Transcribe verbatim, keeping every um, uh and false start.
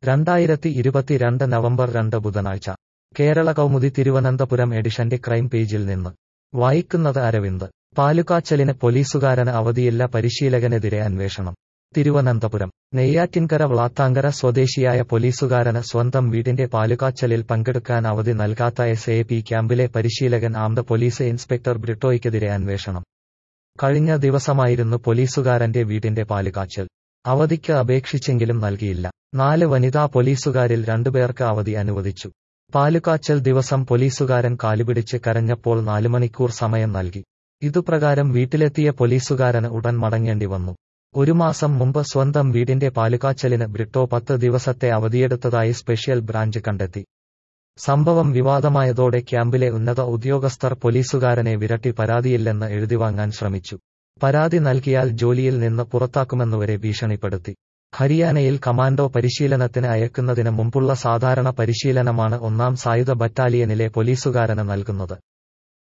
രണ്ടായിരത്തി ഇരുപത്തിരണ്ട് നവംബർ രണ്ട് ബുധനാഴ്ച കേരള കൗമുദി തിരുവനന്തപുരം എഡിഷന്റെ ക്രൈം പേജിൽ നിന്ന് വായിക്കുന്നത് അരവിന്ദ്. പാലുകാച്ചലിന് പോലീസുകാരന് അവധിയില്ല, പരിശീലകനെതിരെ അന്വേഷണം. തിരുവനന്തപുരം നെയ്യാറ്റിൻകര വ്ളാത്താങ്കര സ്വദേശിയായ പോലീസുകാരന് സ്വന്തം വീടിന്റെ പാലുകാച്ചലിൽ പങ്കെടുക്കാൻ അവധി നൽകാത്ത എസ് എ പി ക്യാമ്പിലെ പരിശീലകൻ ആംഡ് പോലീസ് ഇൻസ്പെക്ടർ ബ്രിട്ടോയ്ക്കെതിരെ അന്വേഷണം. കഴിഞ്ഞ ദിവസമായിരുന്നു പോലീസുകാരന്റെ വീടിന്റെ പാലുകാച്ചൽ. അവധിക്ക് അപേക്ഷിച്ചെങ്കിലും നൽകിയില്ല. നാല് വനിതാ പോലീസുകാരിൽ രണ്ടുപേർക്ക് അവധി അനുവദിച്ചു. പാലുകാച്ചൽ ദിവസം പോലീസുകാരൻ കാലുപിടിച്ച് കരഞ്ഞപ്പോൾ നാല് മണിക്കൂർ സമയം നൽകി. ഇതുപ്രകാരം വീട്ടിലെത്തിയ പോലീസുകാരന് ഉടൻ മടങ്ങേണ്ടി വന്നു. ഒരു മാസം മുമ്പ് സ്വന്തം വീടിന്റെ പാലുകാച്ചലിന് ബ്രിട്ടോ പത്ത് ദിവസത്തെ അവധിയെടുത്തതായി സ്പെഷ്യൽ ബ്രാഞ്ച് കണ്ടെത്തി. സംഭവം വിവാദമായതോടെ ക്യാമ്പിലെ ഉന്നത ഉദ്യോഗസ്ഥർ പോലീസുകാരനെ വിരട്ടി പരാതിയില്ലെന്ന് എഴുതിവാങ്ങാൻ ശ്രമിച്ചു. പരാതി നൽകിയാൽ ജോലിയിൽ നിന്ന് പുറത്താക്കുമെന്നുവരെ ഭീഷണിപ്പെടുത്തി. ഹരിയാനയിൽ കമാൻഡോ പരിശീലനത്തിന് അയക്കുന്നതിന് മുമ്പുള്ള സാധാരണ പരിശീലനമാണ് ഒന്നാം സായുധ ബറ്റാലിയനിലെ പോലീസുകാരന് നൽകുന്നത്.